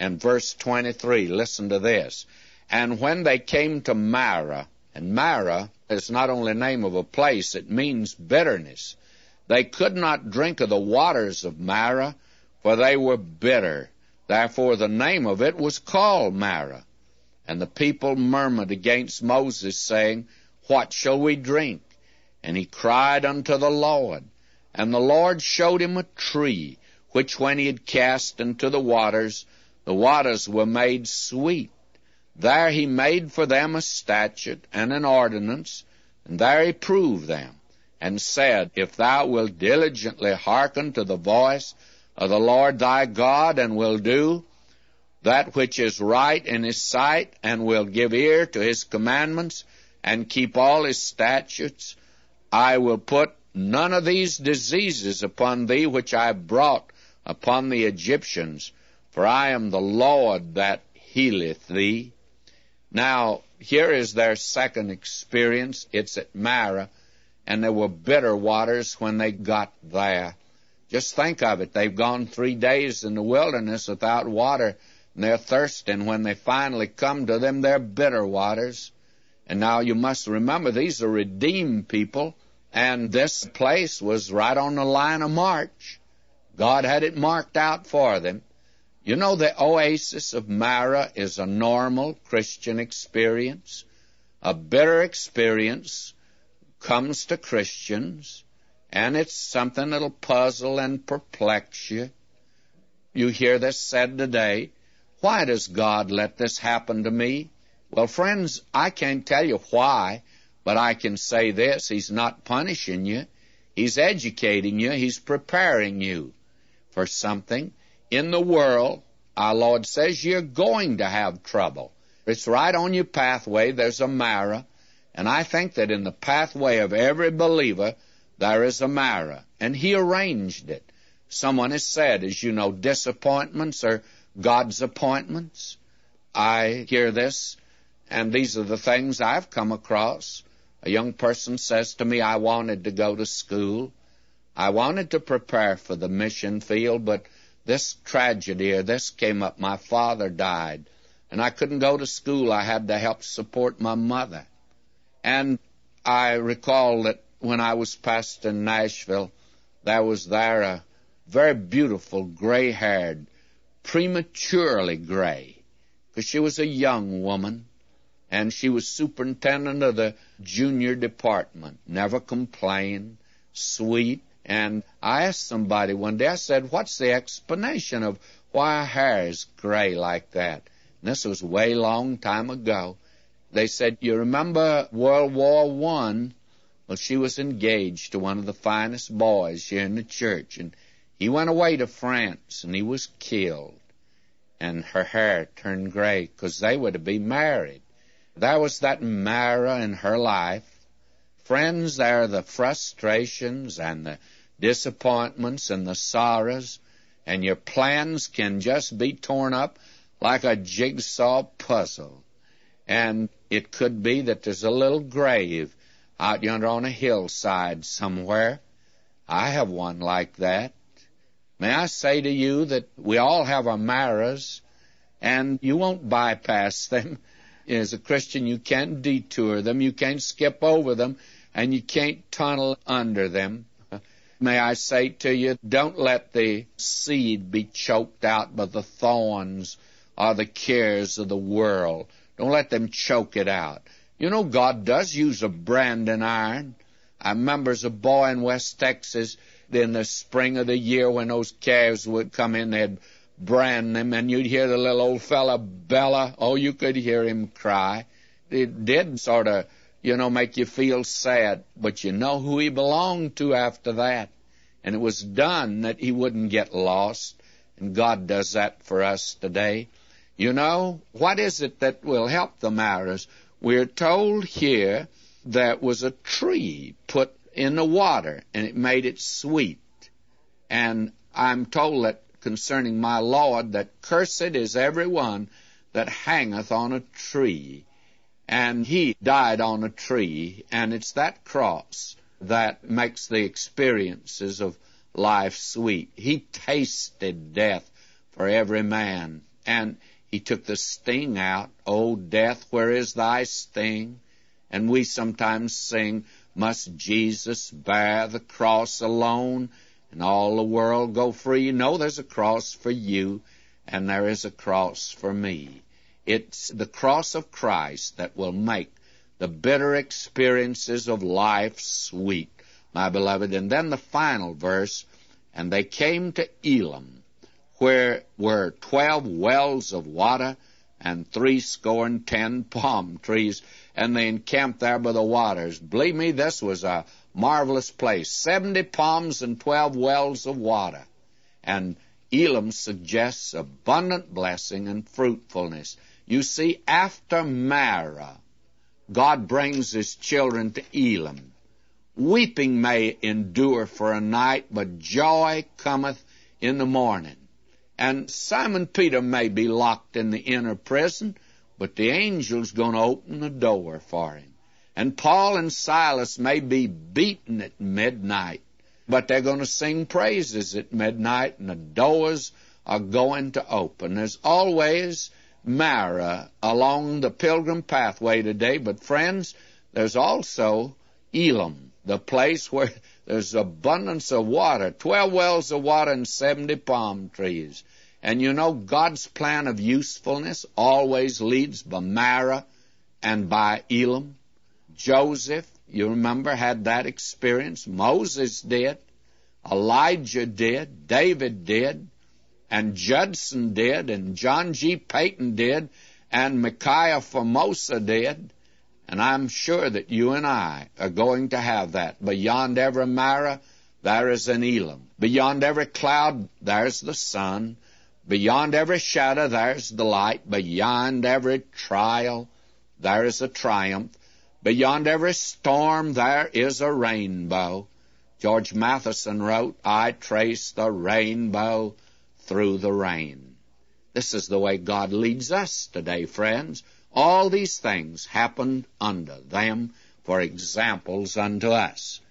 And verse 23, listen to this. And when they came to Marah, and Marah is not only the name of a place, it means bitterness. They could not drink of the waters of Marah, for they were bitter. Therefore the name of it was called Marah. And the people murmured against Moses, saying, What shall we drink? And he cried unto the Lord. And the Lord showed him a tree, which when he had cast into the waters were made sweet. There he made for them a statute and an ordinance, and there he proved them, and said, If thou wilt diligently hearken to the voice of the Lord thy God, and will do that which is right in his sight, and will give ear to his commandments, and keep all his statutes, I will put none of these diseases upon thee which I brought upon the Egyptians, for I am the Lord that healeth thee. Now, here is their second experience. It's at Marah, and there were bitter waters when they got there. Just think of it. They've gone 3 days in the wilderness without water, and they're thirsting. When they finally come to them, they're bitter waters. And now you must remember, these are redeemed people, and this place was right on the line of march. God had it marked out for them. You know, the oasis of Marah is a normal Christian experience. A bitter experience comes to Christians, and it's something that'll puzzle and perplex you. You hear this said today, why does God let this happen to me? Well, friends, I can't tell you why, but I can say this, He's not punishing you. He's educating you. He's preparing you for something. In the world, our Lord says you're going to have trouble. It's right on your pathway. There's a Marah. And I think that in the pathway of every believer, there is a Marah. And He arranged it. Someone has said, as you know, disappointments are God's appointments. I hear this, and these are the things I've come across. A young person says to me, I wanted to go to school. I wanted to prepare for the mission field, but this tragedy or this came up. My father died, and I couldn't go to school. I had to help support my mother. And I recall that when I was pastor in Nashville, there was a very beautiful, gray-haired, prematurely gray, because she was a young woman, and she was superintendent of the junior department, never complained, sweet. And I asked somebody one day, I said, what's the explanation of why her hair is gray like that? And this was way long time ago. They said, you remember World War I? Well, she was engaged to one of the finest boys here in the church, and he went away to France, and he was killed. And her hair turned gray because they were to be married. There was that Marah in her life. Friends, there are the frustrations and the disappointments and the sorrows, and your plans can just be torn up like a jigsaw puzzle. And it could be that there's a little grave out yonder on a hillside somewhere. I have one like that. May I say to you that we all have our Marahs, and you won't bypass them. As a Christian, you can't detour them, you can't skip over them, and you can't tunnel under them. May I say to you, don't let the seed be choked out by the thorns or the cares of the world. Don't let them choke it out. You know, God does use a branding iron. I remember as a boy in West Texas, in the spring of the year when those calves would come in, they'd brand them, and you'd hear the little old fella bella. Oh, you could hear him cry. It did sort of, make you feel sad, but you know who he belonged to after that. And it was done that he wouldn't get lost, and God does that for us today. You know, what is it that will help the Marahs? We're told here there was a tree put in the water, and it made it sweet. And I'm told that concerning my Lord, that cursed is every one that hangeth on a tree. And he died on a tree, and it's that cross that makes the experiences of life sweet. He tasted death for every man. and he took the sting out. "O death, where is thy sting?" And we sometimes sing, "Must Jesus bear the cross alone, and all the world go free?" No, there's a cross for you, and there is a cross for me. It's the cross of Christ that will make the bitter experiences of life sweet, my beloved. And then the final verse, "And they came to Elim, where were 12 wells of water, and 70 palm trees, and they encamped there by the waters." Believe me, this was a marvelous place. 70 palms and 12 wells of water. And Elim suggests abundant blessing and fruitfulness. You see, after Marah, God brings his children to Elim. "Weeping may endure for a night, but joy cometh in the morning." And Simon Peter may be locked in the inner prison, but the angel's going to open the door for him. And Paul and Silas may be beaten at midnight, but they're going to sing praises at midnight, and the doors are going to open. There's always Marah along the pilgrim pathway today, but friends, there's also Elim, the place where there's abundance of water, 12 wells of water and 70 palm trees. And you know, God's plan of usefulness always leads by Marah and by Elim. Joseph, you remember, had that experience. Moses did. Elijah did. David did. And Judson did. And John G. Payton did. And Micaiah Formosa did. And I'm sure that you and I are going to have that. Beyond every Marah, there is an Elim. Beyond every cloud, there's the sun. Beyond every shadow, there's the light. Beyond every trial, there is a triumph. Beyond every storm, there is a rainbow. George Matheson wrote, "I trace the rainbow through the rain." This is the way God leads us today, friends. All these things happened unto them for examples unto us.